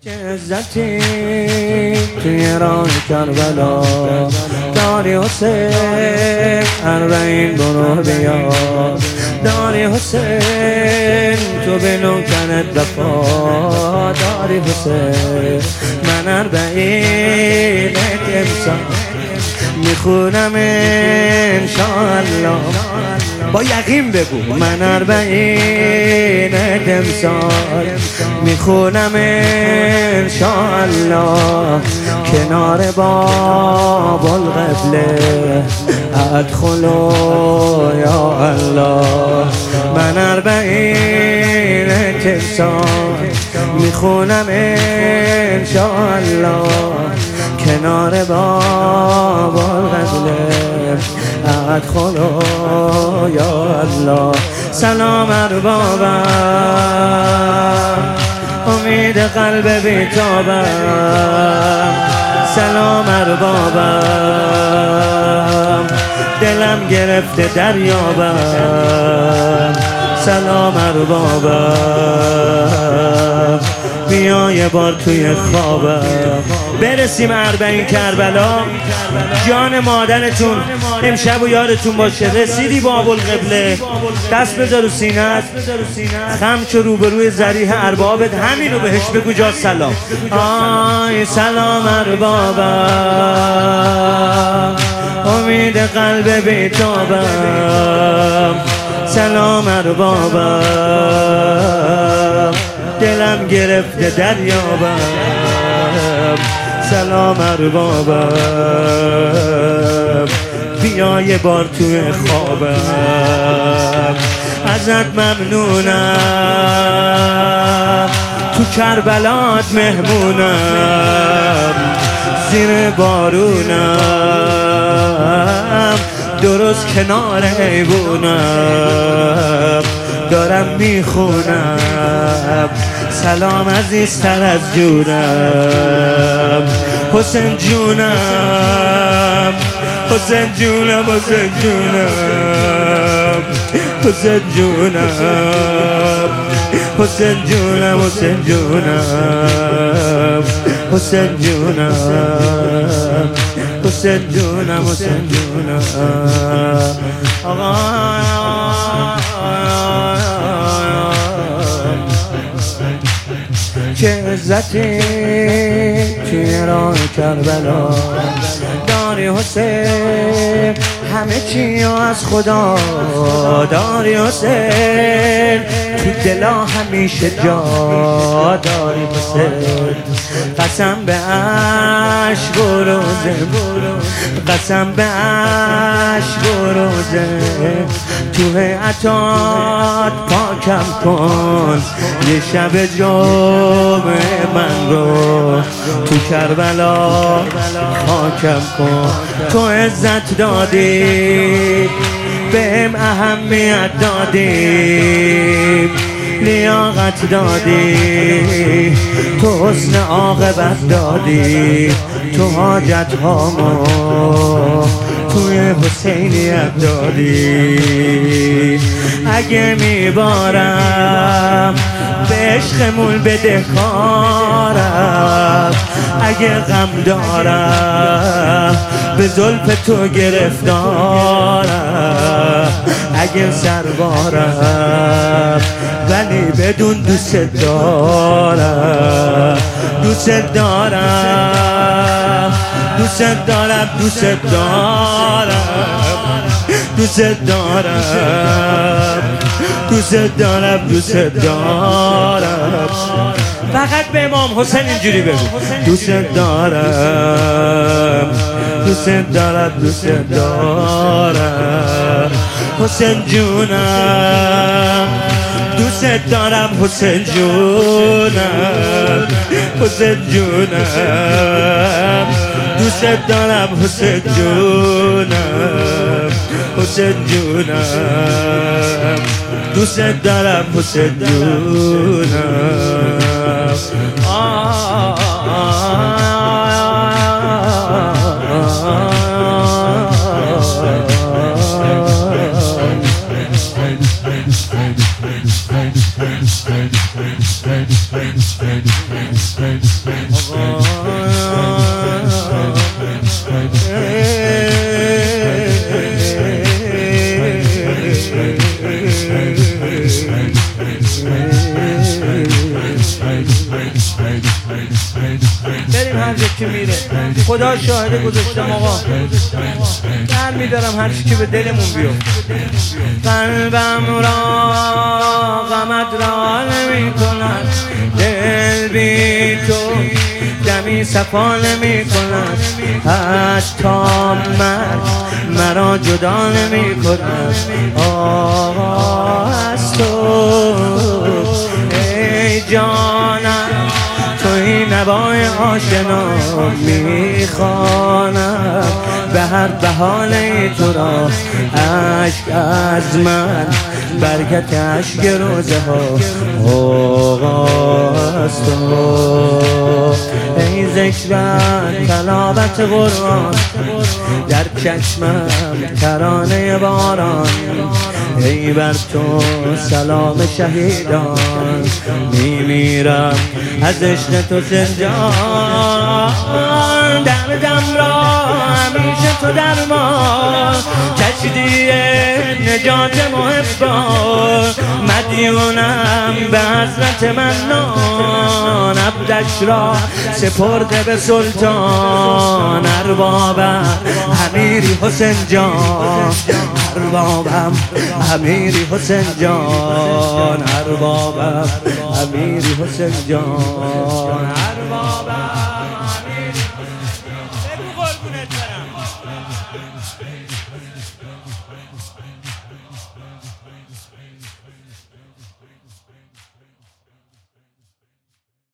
چه عزتی توی راه کربلا داری حسین، اربعین برو بیا داری حسین، تو به نوکرت وفا داری حسین. من اربعین امسال میخونم انشاءالله، با یقین بگو من اربعین امسال میخونم انشاءالله، کنار باب القبله ادخلو یا الله. من اربعین امسال میخونم انشاءالله، کنار باب القبله ادخلو یا الله. سلام اربابم، امید قلب بیتابم. سلام اربابم، دلم گرفته دریابم. سلام اربابم، بیا یه بار توی خوابم. برسیم اربعین کربلا، جان مادرتون امشب و یارتون باشه. رسیدی باب القبله، دست بذار رو سینت، خم چو روبروی ذریح اربابت، همینو بهش بگو جا سلام. آی سلام اربابم، امید قلب بیتابم. سلام اربابم، دلم گرفته دریابم. سلام اربابم، بیا یه بار توی خوابم. ازت ممنونم، تو کربلات مهمونم. زیر بارونم، درست کنار حیوونم، دارم میخونم سلام عزیزتر از جونم. حسین جونم، حسین جونم، حسین جونم، حسین جونم، حسین جونم، حسین جونم، حسین جونم، حسین جونم، حسین جونم. آقا چه عزتی توی راه کربلا داری حسین، همه چی از خدا داری حسین، تو دلا همیشه جا داری حسین. قسم به عشق و روزه، قسم به عشق و روزه، تو هیئتات پاکم کن یه شب جمعه من رو، تو کربلا خاکم کن. تو عزت دادی، بهم اهمیت دادی، لیاقت دادی، تو حسن عاقبت دادی، تو حاجت هامو توی حسینیت دادی. اگه میبارم به عشقمون بدهکارم، اگه غم دارم به زلف تو گرفتارم، اگه سربارم ولی بدون دوست دارم، دوست دارم، دوست دارم، دوست دارم، دوست دارم، دوست دارم، دوست دارم. فقط به امام حسین اینجوری بگو دوست دارم، دوست دارم، دوست دارم. حسین جونم، دوست دارم حسین جونم، حسین جونم، دوست دارم حسین جونم، حسین جونم، دوست دارم حسین جونم. بریم هر جا که میره خدا شاهده گذاشتم آقا در میدارم هر چی که به دلمون بیفت قلبم را غمت را نمی کند دل بی تو دمی صفا نمی کند حتی مرا جدا نمی کند آقا از تو ای جانم توی نوای آشنا میخوانم به هر بهانه تو را عشق از من برکت عشق روزه ها آقا از تو ای ذکر تلاوت قرآن در چشمم ترانه باران ای بر تو سلام شهیدان میمیرم از عشق تو زندان دردم را همیشه تو درمان کشتی نجات محبان مدیونم به حضرت منان عبدش را سپرده به سلطان اربابم امیری حسین جان اربابم امیری حسین جان اربابم امیری حسین جان اربابم